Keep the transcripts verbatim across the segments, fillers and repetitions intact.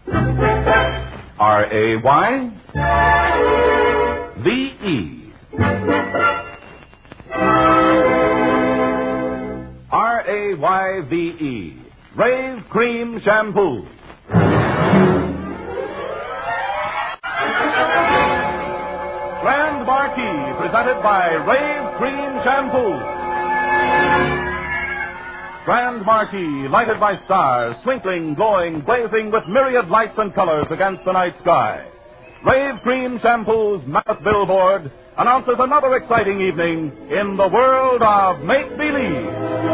R A Y V E. R A Y V E. Rave Cream Shampoo. Grand Marquis, presented by Rave Cream Shampoo. Grand Marquis, lighted by stars, twinkling, glowing, blazing with myriad lights and colors against the night sky. Rave Cream Shampoo's mammoth billboard announces another exciting evening in the world of make-believe.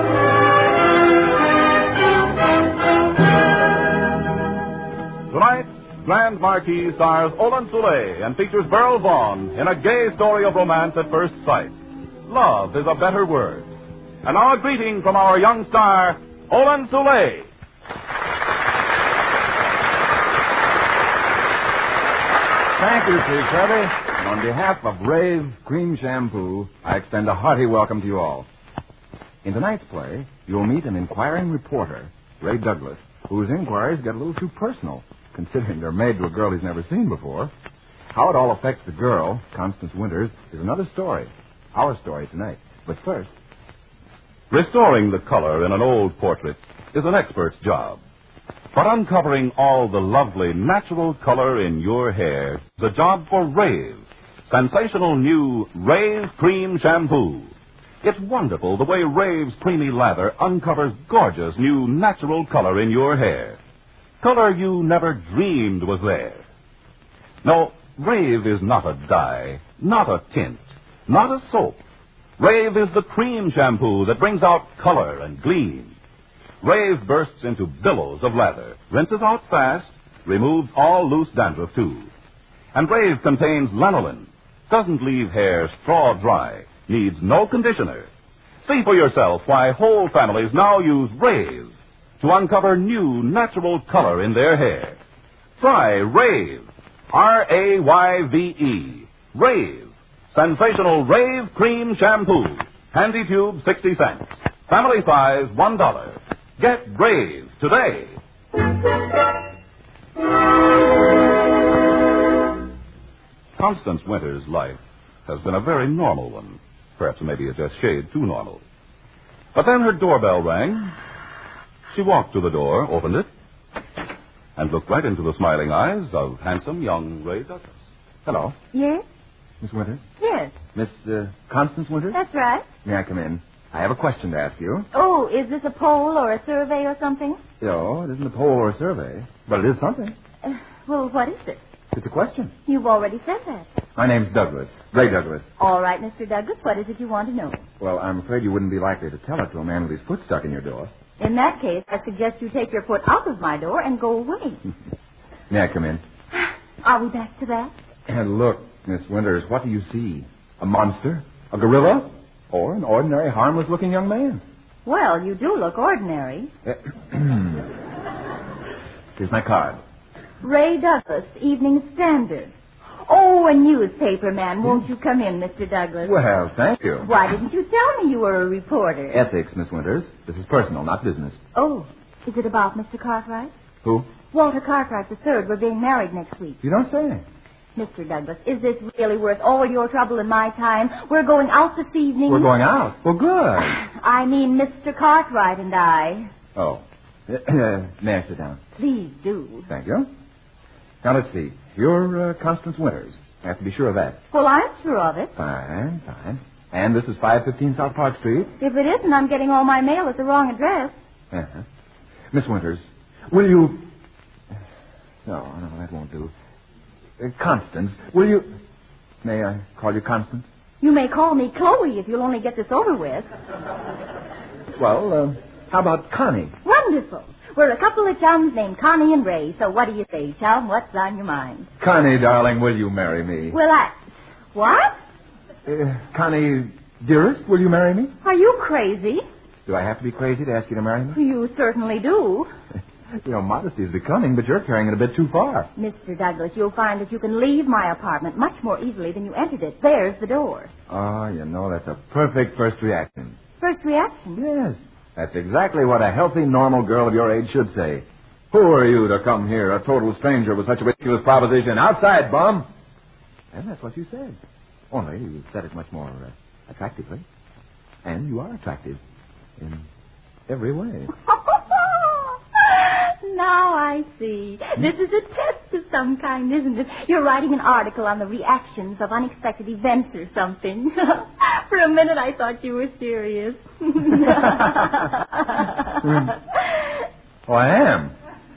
Tonight, Grand Marquis stars Olin Soule and features Beryl Vaughn in a gay story of romance at first sight. Love is a better word. And now a greeting from our young star, Olin Soule. Thank you, Chief Kirby. And on behalf of Rave Cream Shampoo, I extend a hearty welcome to you all. In tonight's play, you'll meet an inquiring reporter, Ray Douglas, whose inquiries get a little too personal, considering they're made to a girl he's never seen before. How it all affects the girl, Constance Winters, is another story. Our story tonight. But first... Restoring the color in an old portrait is an expert's job. But uncovering all the lovely natural color in your hair is a job for Rave, sensational new Rave Cream Shampoo. It's wonderful the way Rave's creamy lather uncovers gorgeous new natural color in your hair. Color you never dreamed was there. No, Rave is not a dye, not a tint, not a soap. Rave is the cream shampoo that brings out color and gleam. Rave bursts into billows of lather, rinses out fast, removes all loose dandruff too. And Rave contains lanolin, doesn't leave hair straw dry, needs no conditioner. See for yourself why whole families now use Rave to uncover new natural color in their hair. Try Rave, R A Y V E, Rave. Sensational Rave Cream Shampoo. Handy tube, sixty cents. Family size, one dollar. Get Rave today. Constance Winters' life has been a very normal one. Perhaps maybe a just shade too normal. But then her doorbell rang. She walked to the door, opened it, and looked right into the smiling eyes of handsome young Ray Douglas. Hello. Yes? Miss Winters? Yes. Miss uh, Constance Winters? That's right. May I come in? I have a question to ask you. Oh, is this a poll or a survey or something? No, it isn't a poll or a survey, but it is something. Uh, well, what is it? It's a question. You've already said that. My name's Douglas, Ray Douglas. All right, Mister Douglas, what is it you want to know? Well, I'm afraid you wouldn't be likely to tell it to a man with his foot stuck in your door. In that case, I suggest you take your foot out of my door and go away. May I come in? Are we back to that? And look, Miss Winters, what do you see? A monster? A gorilla? Or an ordinary, harmless-looking young man? Well, you do look ordinary. Here's my card. Ray Douglas, Evening Standard. Oh, a newspaper man. Won't you come in, Mister Douglas? Well, thank you. Why didn't you tell me you were a reporter? Ethics, Miss Winters. This is personal, not business. Oh, is it about Mister Cartwright? Who? Walter Cartwright the third. We're being married next week. You don't say. Mister Douglas, is this really worth all your trouble and my time? We're going out this evening. We're going out? Well, good. I mean, Mister Cartwright and I. Oh. May I sit down? Please do. Thank you. Now, let's see. You're uh, Constance Winters. I have to be sure of that. Well, I'm sure of it. Fine, fine. And this is five fifteen South Park Street? If it isn't, I'm getting all my mail at the wrong address. Uh-huh. Miss Winters, will you... No, no, that won't do. Uh, Constance, will you... May I call you Constance? You may call me Chloe if you'll only get this over with. Well, uh, how about Connie? Wonderful. We're a couple of chums named Connie and Ray, so what do you say, chum? What's on your mind? Connie, darling, will you marry me? Well, I... What? Uh, Connie, dearest, will you marry me? Are you crazy? Do I have to be crazy to ask you to marry me? You certainly do. You know, modesty is becoming, but you're carrying it a bit too far. Mister Douglas, you'll find that you can leave my apartment much more easily than you entered it. There's the door. Oh, you know, that's a perfect first reaction. First reaction? Yes. That's exactly what a healthy, normal girl of your age should say. Who are you to come here, a total stranger, with such a ridiculous proposition? Outside, bum! And that's what you said. Only you said it much more uh, attractively. And you are attractive in every way. Now I see. This is a test of some kind, isn't it? You're writing an article on the reactions of unexpected events or something. For a minute I thought you were serious. Oh, I am.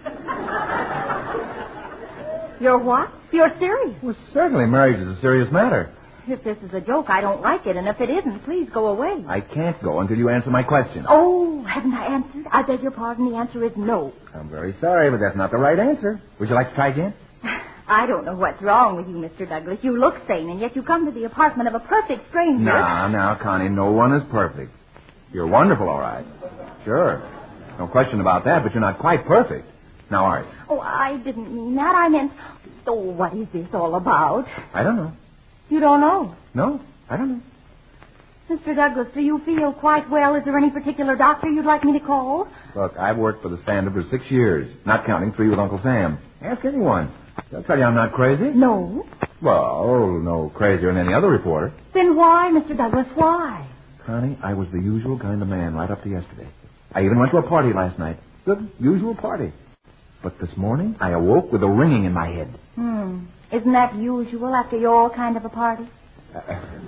You're what? You're serious? Well, certainly marriage is a serious matter. If this is a joke, I don't like it. And if it isn't, please go away. I can't go until you answer my question. Oh, haven't I answered? I beg your pardon. The answer is no. I'm very sorry, but that's not the right answer. Would you like to try again? I don't know what's wrong with you, Mister Douglas. You look sane, and yet you come to the apartment of a perfect stranger. Now, now, Connie, no one is perfect. You're wonderful, all right. Sure. No question about that, but you're not quite perfect. Now, are you? Oh, I didn't mean that. I meant, oh, what is this all about? I don't know. You don't know? No, I don't know. Mister Douglas, do you feel quite well? Is there any particular doctor you'd like me to call? Look, I've worked for the Standard for six years, not counting three with Uncle Sam. Ask anyone. They'll tell you I'm not crazy. No. Well, no crazier than any other reporter. Then why, Mister Douglas, why? Connie, I was the usual kind of man right up to yesterday. I even went to a party last night. The usual party. But this morning, I awoke with a ringing in my head. Hmm. Isn't that usual after your kind of a party? Uh,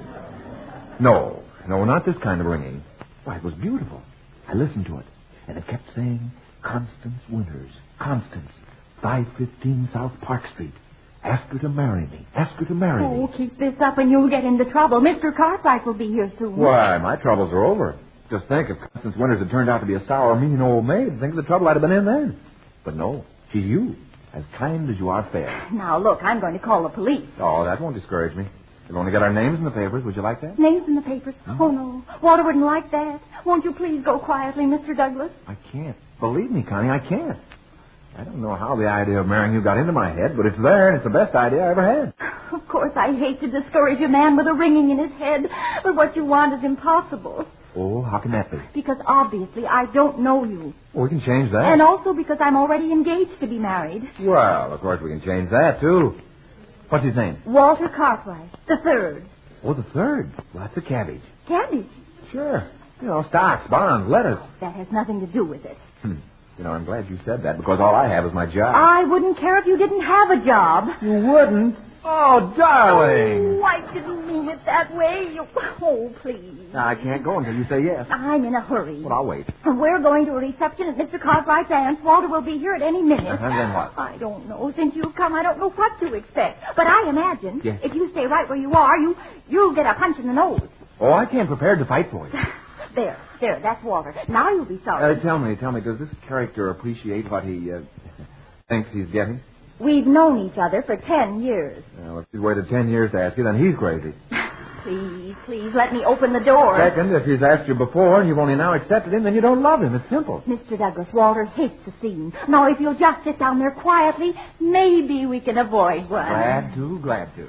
no. No, not this kind of ringing. Why, it was beautiful. I listened to it, and it kept saying, Constance Winters, Constance, five fifteen South Park Street. Ask her to marry me. Ask her to marry Oh, me. keep this up and you'll get into trouble. Mister Cartwright will be here soon. Why, my troubles are over. Just think, if Constance Winters had turned out to be a sour, mean old maid, think of the trouble I'd have been in then. But no, she's you. As kind as you are fair. Now, look, I'm going to call the police. Oh, that won't discourage me. We'll only get our names in the papers. Would you like that? Names in the papers? Hmm? Oh, no. Walter wouldn't like that. Won't you please go quietly, Mister Douglas? I can't. Believe me, Connie, I can't. I don't know how the idea of marrying you got into my head, but it's there, and it's the best idea I ever had. Of course, I hate to discourage a man with a ringing in his head, but what you want is impossible. Oh, how can that be? Because obviously I don't know you. Well, we can change that. And also because I'm already engaged to be married. Well, of course we can change that, too. What's his name? Walter Cartwright, the third. Oh, the third. Lots of cabbage. Cabbage? Sure. You know, stocks, bonds, lettuce. That has nothing to do with it. Hmm. You know, I'm glad you said that, because all I have is my job. I wouldn't care if you didn't have a job. You wouldn't? Oh, darling. Oh, I didn't mean it that way. Oh, please. Now, I can't go until you say yes. I'm in a hurry. Well, I'll wait. We're going to a reception at Mister Cartwright's aunt's. Walter will be here at any minute. Uh-huh, then what? I don't know. Since you've come, I don't know what to expect. But I imagine Yes. if you stay right where you are, you, you'll get a punch in the nose. Oh, I came prepared to fight for you. There, there, that's Walter. Now you'll be sorry. Uh, tell me, tell me, does this character appreciate what he uh, thinks he's getting? We've known each other for ten years. Well, if he's waited ten years to ask you, then he's crazy. Please, please, let me open the door. Second, if he's asked you before and you've only now accepted him, then you don't love him. It's simple. Mister Douglas, Walter hates the scene. Now, if you'll just sit down there quietly, maybe we can avoid one. Glad to, glad to.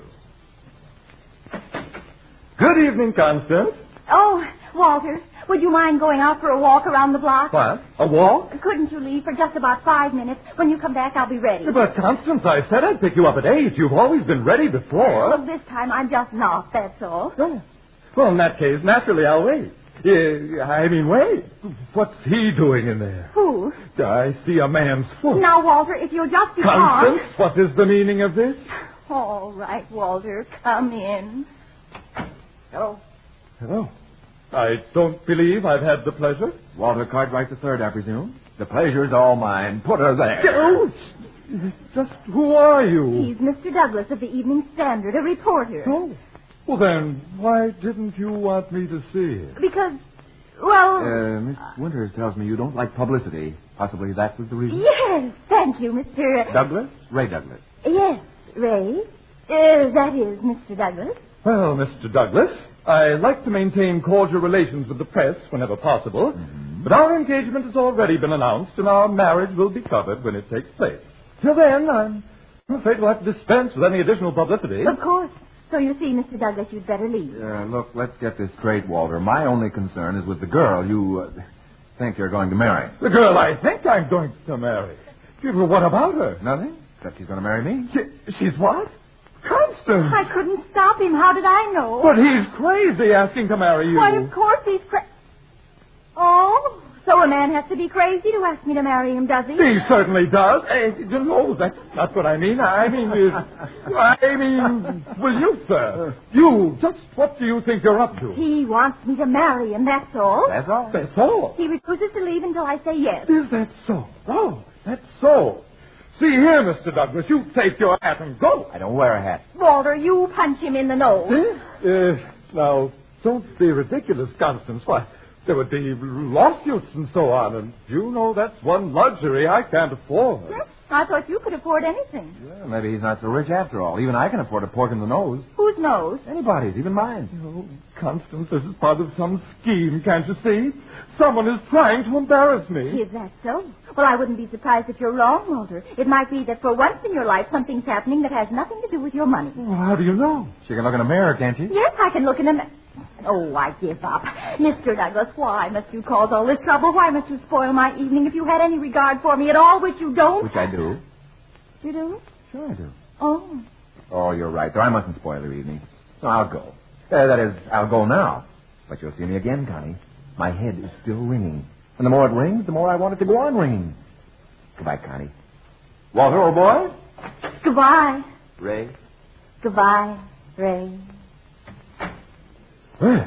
Good evening, Constance. Oh, Walter, would you mind going out for a walk around the block? What? A walk? Couldn't you leave for just about five minutes? When you come back, I'll be ready. But, Constance, I said I'd pick you up at eight. You've always been ready before. Well, this time I'm just not, that's all. Oh. Well, in that case, naturally, I'll wait. Uh, I mean, wait. What's he doing in there? Who? I see a man's foot. Now, Walter, if you'll just be Constance, calm. what is the meaning of this? All right, Walter, come in. Hello. Hello. I don't believe I've had the pleasure. Walter Cartwright the third, I presume. The pleasure's all mine. Put her there. Oh, just who are you? He's Mister Douglas of the Evening Standard, a reporter. Oh. Well, then, why didn't you want me to see it? Because, well... Uh, Miss Winters tells me you don't like publicity. Possibly that was the reason. Yes, thank you, Mister Douglas? Ray Douglas. Yes, Ray. Uh, that is Mister Douglas. Well, Mister Douglas, I like to maintain cordial relations with the press whenever possible, mm-hmm. but our engagement has already been announced, and our marriage will be covered when it takes place. Till then, I'm afraid we'll have to dispense with any additional publicity. Of course. So you see, Mister Douglas, you'd better leave. Uh, look, let's get this straight, Walter. My only concern is with the girl you uh, think you're going to marry. The girl I think I'm going to marry. Well, what about her? Nothing, except she's going to marry me. She, she's what? Constance! I couldn't stop him. How did I know? But he's crazy asking to marry you. Why, of course he's crazy. Oh, so a man has to be crazy to ask me to marry him, does he? He certainly does. Uh, no, that's not what I mean. I mean, uh, I mean, well, you, sir. You, just what do you think you're up to? He wants me to marry him, that's all. That's all. That's all. He refuses to leave until I say yes. Is that so? Oh, that's so. See here, Mister Douglas, you take your hat and go. I don't wear a hat. Walter, you punch him in the nose. Eh? Uh, now, don't be ridiculous, Constance. Why, there would be lawsuits and so on, and you know that's one luxury I can't afford. Yes, I thought you could afford anything. Yeah, maybe he's not so rich after all. Even I can afford a pork in the nose. Whose nose? Anybody's, even mine. Oh, Constance, this is part of some scheme, can't you see? Someone is trying to embarrass me. Is that so? Well, I wouldn't be surprised if you're wrong, Walter. It might be that for once in your life something's happening that has nothing to do with your money. Well, how do you know? She can look in a mirror, can't she? Yes, I can look in the... Ma- oh, I give up. Mister Douglas, why must you cause all this trouble? Why must you spoil my evening if you had any regard for me at all, which you don't? Which I do. You do? Sure I do. Oh. Oh, you're right, though. I mustn't spoil your evening. So I'll go. Uh, that is, I'll go now. But you'll see me again, Connie. My head is still ringing. And the more it rings, the more I want it to go on ringing. Goodbye, Connie. Walter, old boy? Goodbye. Ray? Goodbye, Ray. Well,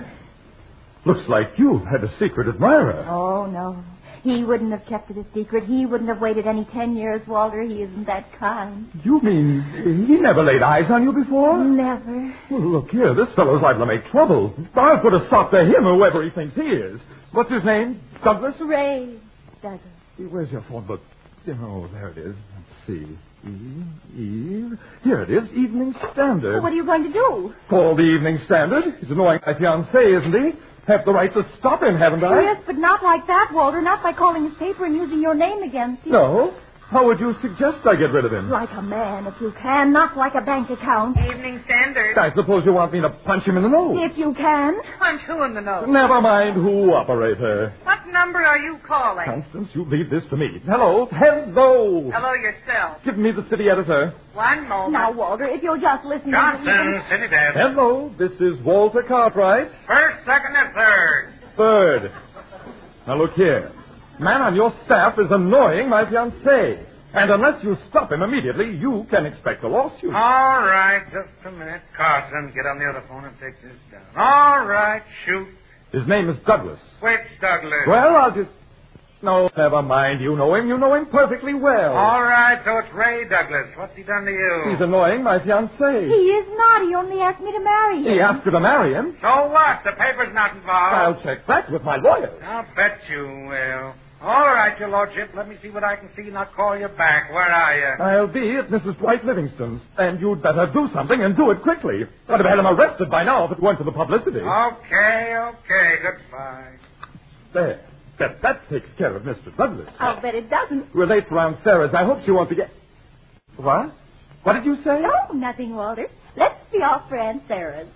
looks like you had a secret admirer. Oh, no. He wouldn't have kept it a secret. He wouldn't have waited any ten years, Walter. He isn't that kind. You mean he never laid eyes on you before? Never. Well, look here, this fellow's liable to make trouble. I'll put a stop to him, whoever he thinks he is. What's his name? Douglas? Ray Douglas. Where's your phone book? Oh, there it is. Let's see. Eve, Eve. Here it is, Evening Standard. Well, what are you going to do? Call the Evening Standard. He's annoying my fiancé, isn't he? Have the right to stop him, haven't I? Yes, but not like that, Walter. Not by calling his paper and using your name against him. No. How would you suggest I get rid of him? Like a man, if you can. Not like a bank account. Evening Standard. I suppose you want me to punch him in the nose. If you can. Punch who in the nose? Never mind who, operator. What number are you calling? Constance, you leave this to me. Hello. Hello. Hello yourself. Give me the city editor. One moment. Now, Walter, if you'll just listen to Johnson, City Desk. Hello. This is Walter Cartwright. First, second, and third. Third. Now, look here. Man on your staff is annoying my fiancée. And unless you stop him immediately, you can expect a lawsuit. All right, just a minute. Carson, get on the other phone and take this down. All right, shoot. His name is Douglas. Which Douglas? Well, I'll just... No, never mind. You know him. You know him perfectly well. All right, so it's Ray Douglas. What's he done to you? He's annoying my fiancée. He is not. He only asked me to marry him. He asked her to marry him. So what? The paper's not I'll involved. check that with my lawyer. I'll bet you will. All right, your lordship. Let me see what I can see and I'll call you back. Where are you? I'll be at Missus Dwight Livingston's, and you'd better do something and do it quickly. I'd have had him arrested by now if it weren't for the publicity. Okay, okay. Goodbye. There. That, that takes care of Mister Douglas. I'll bet it doesn't. We're late for Aunt Sarah's. I hope she won't be get... What? What did you say? Oh, nothing, Walter. Let's be off for Aunt Sarah's.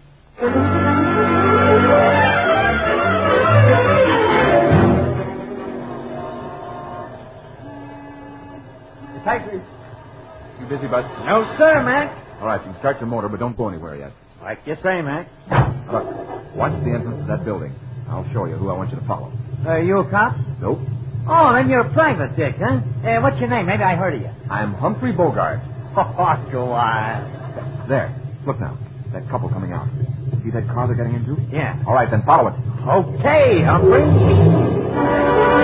Taxi. You busy, bud? No, sir, Mac. All right, you can start your motor, but don't go anywhere yet. Like you say, Mac. Look, watch the entrance to that building. I'll show you who I want you to follow. Are you a cop? Nope. Oh, then you're a private dick, huh? Uh, what's your name? Maybe I heard of you. I'm Humphrey Bogart. Oh, go on. There. Look now. That couple coming out. See that car they're getting into? Yeah. All right, then follow it. Okay, Humphrey.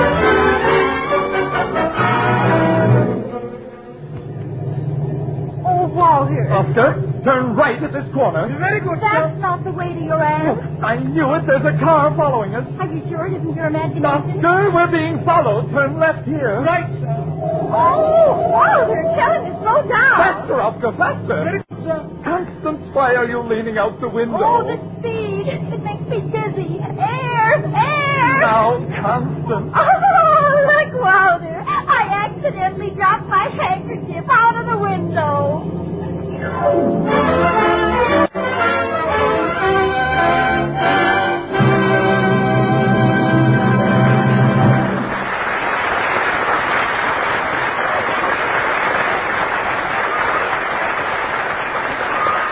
Oh, Walter. Oscar, turn right at this corner. Very good, That's not the way to your aunt. I knew it. There's a car following us. Are you sure it isn't your imagination? Oscar, we're being followed. Turn left here. Right. Oh, Walter, tell him to slow down. Faster, Oscar, faster. Constance, why are you leaning out the window? Oh, the speed. It makes me dizzy. Air, air. Now, Constance. Oh, look, Walter. I accidentally dropped my handkerchief out of the window.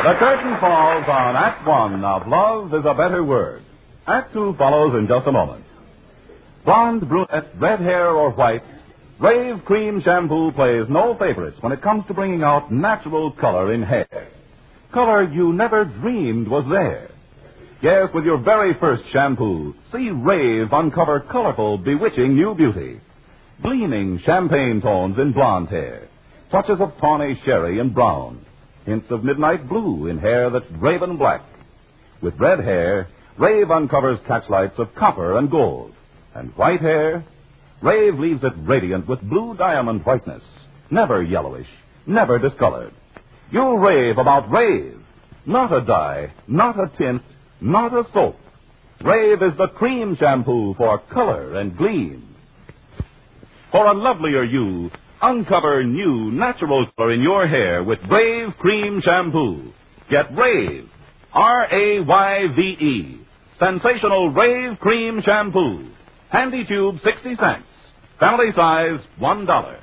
The curtain falls on Act One of Love is a Better Word. Act Two follows in just a moment. Blonde, brunette, red hair, or white, Rave Cream Shampoo plays no favorites when it comes to bringing out natural color in hair. Color you never dreamed was there. Yes, with your very first shampoo, see Rave uncover colorful, bewitching new beauty. Gleaming champagne tones in blonde hair, touches of tawny sherry and brown, hints of midnight blue in hair that's raven black. With red hair, Rave uncovers catchlights of copper and gold. And white hair, Rave leaves it radiant with blue diamond whiteness, never yellowish, never discolored. You'll rave about Rave, not a dye, not a tint, not a soap. Rave is the cream shampoo for color and gleam. For a lovelier you, uncover new natural color in your hair with Rave Cream Shampoo. Get Rave, R A Y V E, sensational Rave Cream Shampoo. Handy tube, sixty cents. Family size, one dollar.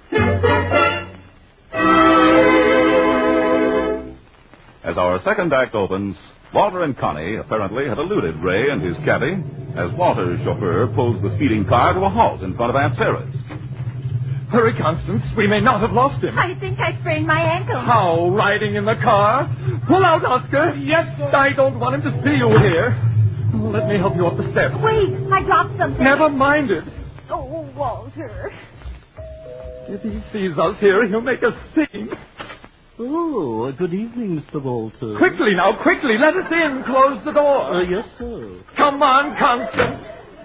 As our second act opens, Walter and Connie apparently have eluded Ray and his caddy as Walter's chauffeur pulls the speeding car to a halt in front of Aunt Sarah's. Hurry, Constance. We may not have lost him. I think I sprained my ankle. How? Riding in the car? Pull out, Oscar. Yes, sir. I don't want him to see you here. Oh, let me help you up the steps. Wait, I dropped something. Never mind it. Oh, Walter. If he sees us here, he'll make a scene. Oh, good evening, Mister Walter. Quickly now, quickly. Let us in. Close the door. Uh, yes, sir. Come on, Constance.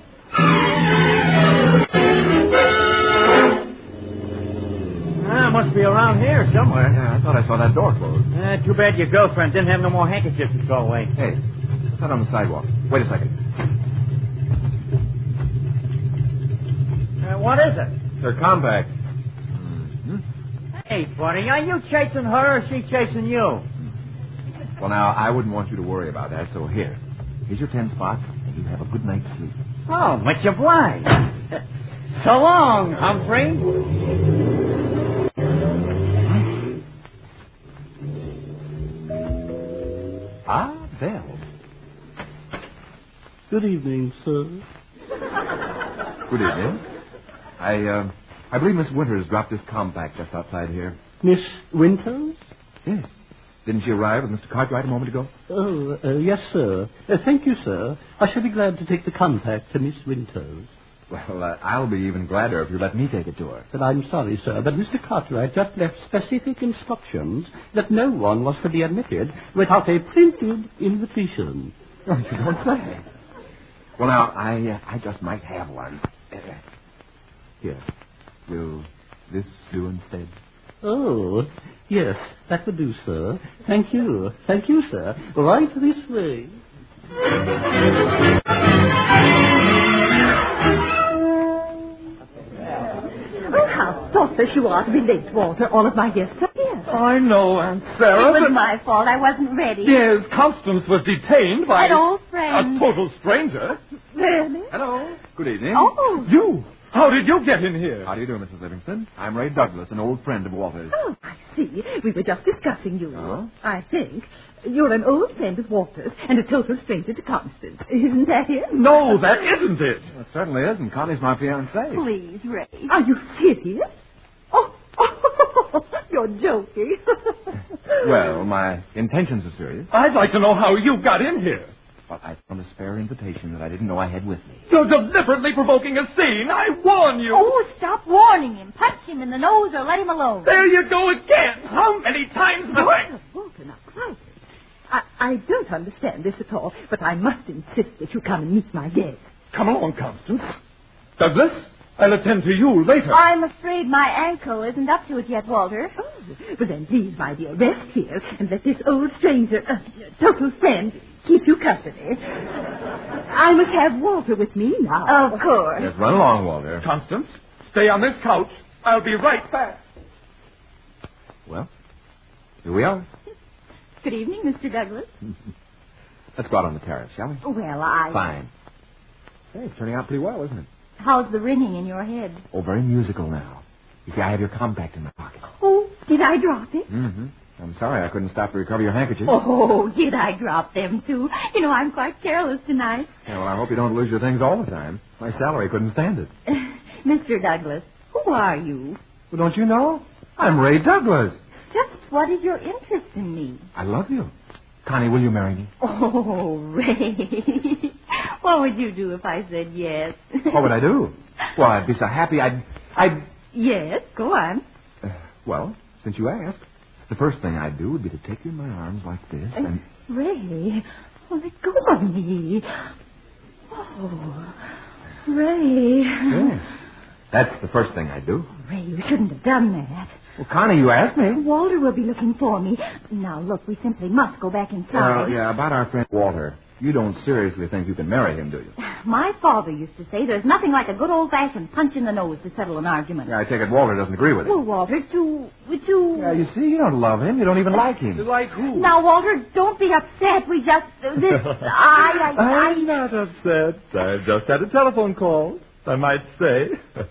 Ah, must be around here somewhere. Yeah, I thought I saw that door closed. Uh, too bad your girlfriend didn't have no more handkerchiefs to throw away. Hey, what's that on the sidewalk? Wait a second. Uh, what is it? They're compact. Hey, buddy, are you chasing her or is she chasing you? Well, now, I wouldn't want you to worry about that, so here. Here's your ten spot, and you have a good night's sleep. Oh, much obliged. So long, Humphrey. Ah, Belle. Good evening, sir. Good evening. I, uh, I believe Miss Winters dropped this compact just outside here. Miss Winters? Yes. Didn't she arrive with Mister Cartwright a moment ago? Oh, uh, yes, sir. Uh, thank you, sir. I shall be glad to take the compact to Miss Winters. Well, uh, I'll be even gladder if you let me take it to her. But I'm sorry, sir, but Mister Cartwright just left specific instructions that no one was to be admitted without a printed invitation. Oh, you don't say. Well, now, I, uh, I just might have one. Uh, here. Will this do instead? Oh, yes, that would do, sir. Thank you. Thank you, sir. Right this way. Oh, how thoughtless you are to be late, Walter. All of my guests are here. I know, Aunt Sarah. It was but- my fault. I wasn't ready. Yes, Constance was detained by... An old friend. A total stranger. Really? Hello. Good evening. Oh. You? How did you get in here? How do you do, Missus Livingston? I'm Ray Douglas, an old friend of Walter's. Oh, I see. We were just discussing you. Oh? I think. You're an old friend of Walter's and a total stranger to Constance. Isn't that it? No, that isn't it. Well, it certainly isn't. Connie's my fiancée. Please, Ray. Are you serious? Oh, you're joking. Well, my intentions are serious. I'd like to know how you got in here. But I found a spare invitation that I didn't know I had with me. You're deliberately provoking a scene. I warn you. Oh, stop warning him. Punch him in the nose or let him alone. There you go again. How many times do I... Walter, now, quiet. I, I don't understand this at all, but I must insist that you come and meet my guest. Come along, Constance. Douglas, I'll attend to you later. I'm afraid my ankle isn't up to it yet, Walter. Oh, well then, please, my dear, rest here and let this old stranger, uh, total friend, keep you company. I must have Walter with me now. Of course. Yes, run along, Walter. Constance, stay on this couch. I'll be right back. Well, here we are. Good evening, Mister Douglas. Let's go out on the terrace, shall we? Well, I... Fine. Hey, it's turning out pretty well, isn't it? How's the ringing in your head? Oh, very musical now. You see, I have your compact in my pocket. Oh, did I drop it? Mm-hmm. I'm sorry I couldn't stop to recover your handkerchief. Oh, did I drop them, too? You know, I'm quite careless tonight. Yeah, well, I hope you don't lose your things all the time. My salary couldn't stand it. Mister Douglas, who are you? Well, don't you know? I'm Ray Douglas. Just what is your interest in me? I love you. Connie, will you marry me? Oh, Ray. What would you do if I said yes? What would I do? Well, I'd be so happy I'd... I'd... Yes, go on. Uh, well, since you asked, the first thing I'd do would be to take you in my arms like this and... Uh, Ray, oh, let go of me. Oh, Ray. Yes. That's the first thing I'd do. Ray, you shouldn't have done that. Well, Connie, you asked me. Walter will be looking for me. Now, look, we simply must go back inside. Well, yeah, about our friend Walter. You don't seriously think you can marry him, do you? My father used to say there's nothing like a good old-fashioned punch in the nose to settle an argument. Yeah, I take it Walter doesn't agree with it. Well, Walter, too... too... Yeah, you see, you don't love him. You don't even like him. You like who? Now, Walter, don't be upset. We just... Uh, this... I... I... I'm not upset. I just had a telephone call, I might say.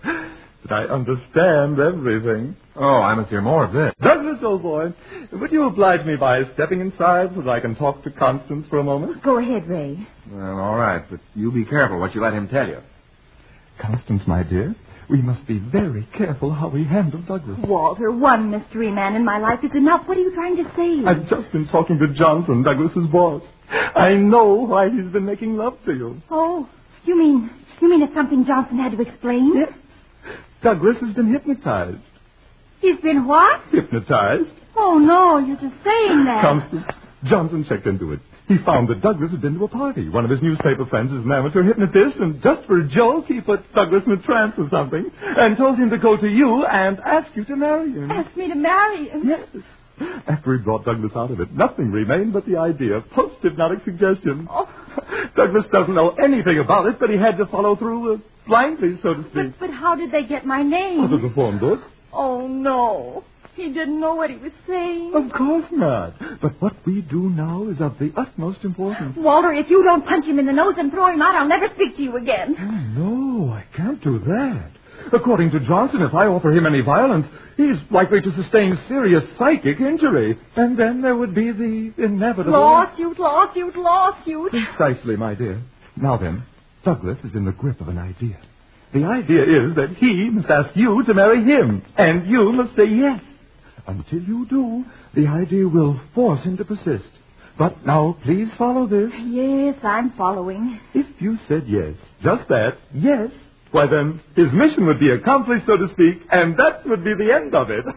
But I understand everything. Oh, I must hear more of this. Douglas, old boy, would you oblige me by stepping inside so that I can talk to Constance for a moment? Go ahead, Ray. Well, all right, but you be careful what you let him tell you. Constance, my dear, we must be very careful how we handle Douglas. Walter, one mystery man in my life is enough. What are you trying to say? I've just been talking to Johnson, Douglas's boss. I know why he's been making love to you. Oh, you mean... You mean it's something Johnson had to explain? Yes. Douglas has been hypnotized. He's been what? Hypnotized. Oh, no, you're just saying that. Constance, Johnson checked into it. He found that Douglas had been to a party. One of his newspaper friends is an amateur hypnotist, and just for a joke, he put Douglas in a trance or something and told him to go to you and ask you to marry him. Ask me to marry him? Yes. After he brought Douglas out of it, nothing remained but the idea of post-hypnotic suggestion. Oh. Douglas doesn't know anything about it, but he had to follow through uh, blindly, so to speak. But, but how did they get my name? Out of the phone book. Oh, no. He didn't know what he was saying. Of course not. But what we do now is of the utmost importance. Walter, if you don't punch him in the nose and throw him out, I'll never speak to you again. Oh, no, I can't do that. According to Johnson, if I offer him any violence, he's likely to sustain serious psychic injury. And then there would be the inevitable... Lawsuit, lawsuit, lawsuit. Precisely, my dear. Now then, Douglas is in the grip of an idea. The idea is that he must ask you to marry him, and you must say yes. Until you do, the idea will force him to persist. But now, please follow this. Yes, I'm following. If you said yes, just that, yes, why then, his mission would be accomplished, so to speak, and that would be the end of it.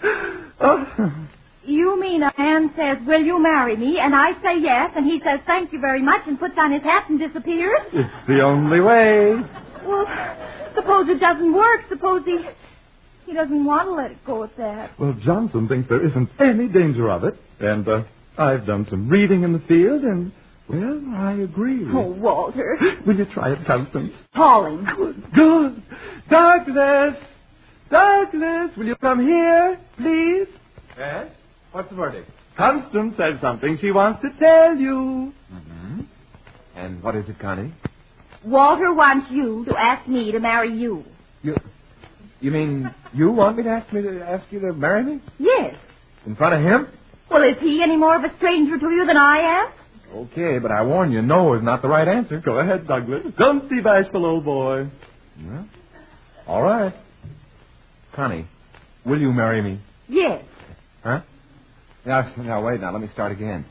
uh, You mean a man says, will you marry me, and I say yes, and he says thank you very much and puts on his hat and disappears? It's the only way. Well, suppose it doesn't work. Suppose he... He doesn't want to let it go at that. Well, Johnson thinks there isn't any danger of it, and uh, I've done some reading in the field, and, well, I agree. Oh, Walter. Will you try it, Constance? Calling. Good, good. Douglas! Douglas, will you come here, please? Yes? What's the verdict? Constance says something she wants to tell you. Mm-hmm. And what is it, Connie? Walter wants you to ask me to marry you. You... You mean you want me to ask me to ask you to marry me? Yes. In front of him? Well, is he any more of a stranger to you than I am? Okay, but I warn you, no is not the right answer. Go ahead, Douglas. Don't be bashful, old boy. Yeah. All right. Connie, will you marry me? Yes. Huh? Now, now, wait, now, let me start again.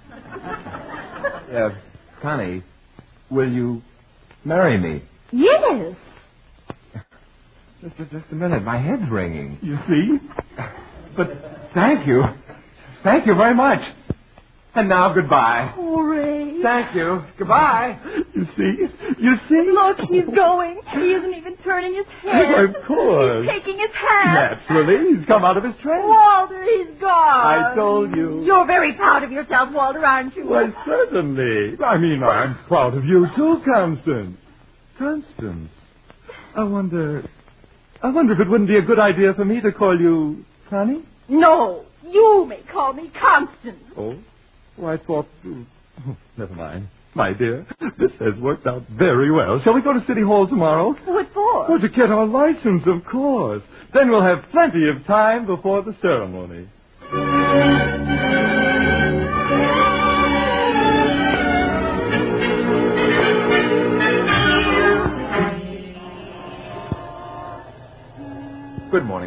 uh, Connie, will you marry me? Yes. Just, just, just a minute. My head's ringing. You see? But thank you. Thank you very much. And now, goodbye. Oh, Ray. Thank you. Goodbye. You see? You see? Look, he's going. He isn't even turning his head. Of course. He's taking his hat. Naturally. He's come out of his trance. Walter, he's gone. I told you. You're very proud of yourself, Walter, aren't you? Why, certainly. I mean, I'm proud of you, too, Constance. Constance, I wonder... I wonder if it wouldn't be a good idea for me to call you Connie? No, you may call me Constance. Oh? Oh, I thought... Oh, never mind. My dear, this has worked out very well. Shall we go to City Hall tomorrow? What for? Oh, to get our license, of course. Then we'll have plenty of time before the ceremony.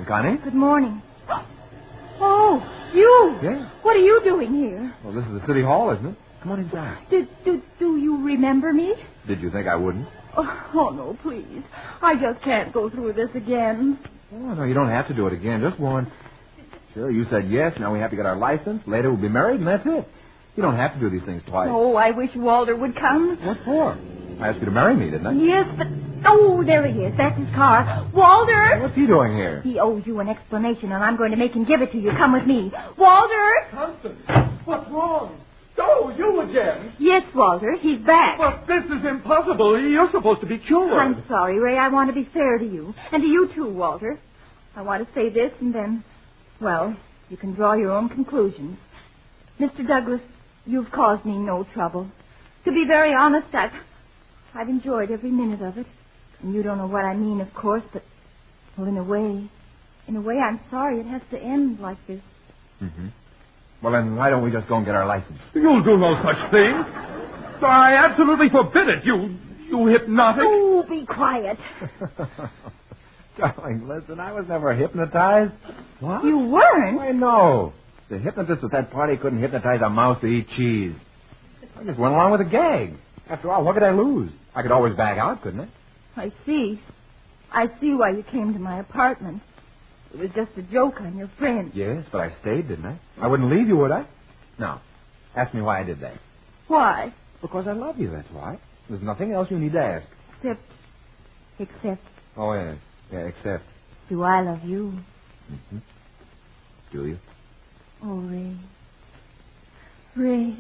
morning, Connie. Good morning. Oh, you. Yeah. What are you doing here? Well, this is the city hall, isn't it? Come on inside. Do, do, do you remember me? Did you think I wouldn't? Oh, oh, no, please. I just can't go through this again. Oh, no, you don't have to do it again. Just once. Sure, you said yes. Now we have to get our license. Later we'll be married, and that's it. You don't have to do these things twice. Oh, I wish Walter would come. What for? I asked you to marry me, didn't I? Yes, but... Oh, there he is. That's his car. Walter! What's he doing here? He owes you an explanation, and I'm going to make him give it to you. Come with me. Walter! Constance, what's wrong? Oh, you again? Yes, Walter. He's back. But this is impossible. You're supposed to be cured. I'm sorry, Ray. I want to be fair to you. And to you, too, Walter. I want to say this, and then... Well, you can draw your own conclusions. Mister Douglas, you've caused me no trouble. To be very honest, I've... I've enjoyed every minute of it. And you don't know what I mean, of course, but... Well, in a way... In a way, I'm sorry it has to end like this. Mm-hmm. Well, then why don't we just go and get our license? You'll do no such thing. I absolutely forbid it. You... You hypnotic. Oh, be quiet. Darling, listen, I was never hypnotized. What? You weren't? I know. The hypnotist at that party couldn't hypnotize a mouse to eat cheese. I just went along with a gag. After all, what could I lose? I could always back out, couldn't I? I see. I see why you came to my apartment. It was just a joke on your friend. Yes, but I stayed, didn't I? I wouldn't leave you, would I? No. Ask me why I did that. Why? Because I love you, that's why. There's nothing else you need to ask. Except... Except... Oh, yes. Yeah, except... Do I love you? Mm-hmm. Do you? Oh, Ray. Ray.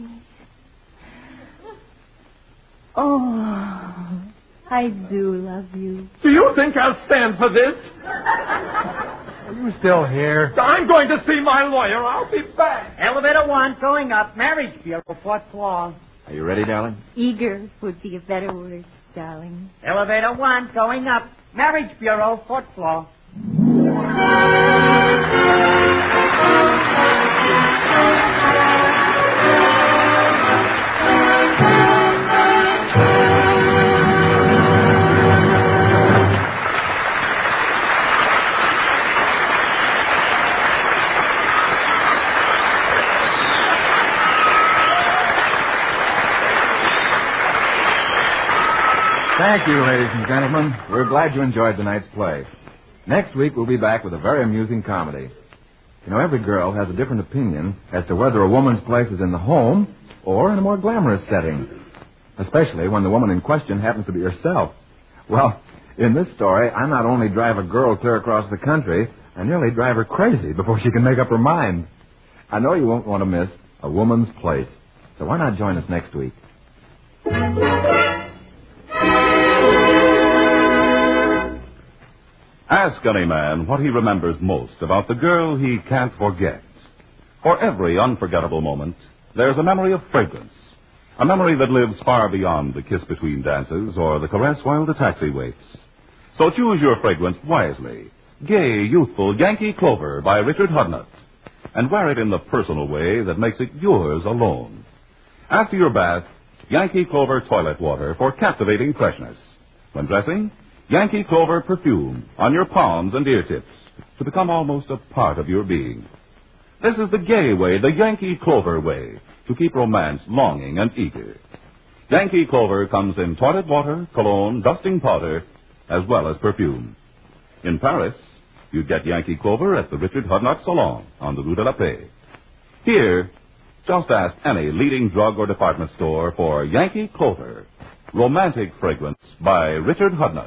Oh, I do love you. Do you think I'll stand for this? Are you still here? I'm going to see my lawyer. I'll be back. Elevator one going up. Marriage Bureau, fourth floor. Are you ready, darling? Eager would be a better word, darling. Elevator one going up. Marriage Bureau, fourth floor. Thank you, ladies and gentlemen. We're glad you enjoyed tonight's play. Next week, we'll be back with a very amusing comedy. You know, every girl has a different opinion as to whether a woman's place is in the home or in a more glamorous setting, especially when the woman in question happens to be herself. Well, in this story, I not only drive a girl clear across the country, I nearly drive her crazy before she can make up her mind. I know you won't want to miss A Woman's Place, so why not join us next week? Ask any man what he remembers most about the girl he can't forget. For every unforgettable moment, there's a memory of fragrance. A memory that lives far beyond the kiss between dances or the caress while the taxi waits. So choose your fragrance wisely. Gay, youthful Yankee Clover by Richard Hudnut. And wear it in the personal way that makes it yours alone. After your bath, Yankee Clover toilet water for captivating freshness. When dressing, Yankee Clover perfume on your palms and ear tips to become almost a part of your being. This is the gay way, the Yankee Clover way, to keep romance longing and eager. Yankee Clover comes in toilet water, cologne, dusting powder, as well as perfume. In Paris, you'd get Yankee Clover at the Richard Hudnut Salon on the Rue de la Paix. Here, just ask any leading drug or department store for Yankee Clover, romantic fragrance by Richard Hudnut.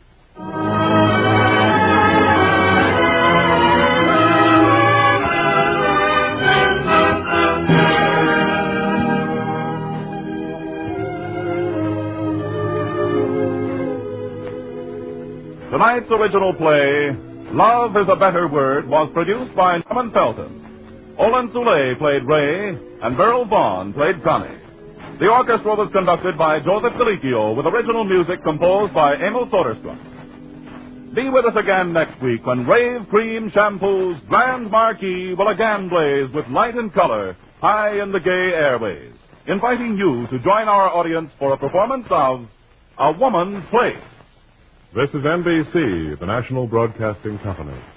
Tonight's original play, Love is a Better Word, was produced by Norman Felton. Olin Soule played Ray, and Beryl Vaughn played Connie. The orchestra was conducted by Joseph Delicchio, with original music composed by Emil Soderstrom. Be with us again next week when Rave Cream Shampoo's grand marquee will again blaze with light and color high in the gay airways, inviting you to join our audience for a performance of A Woman's Place. This is N B C, the National Broadcasting Company.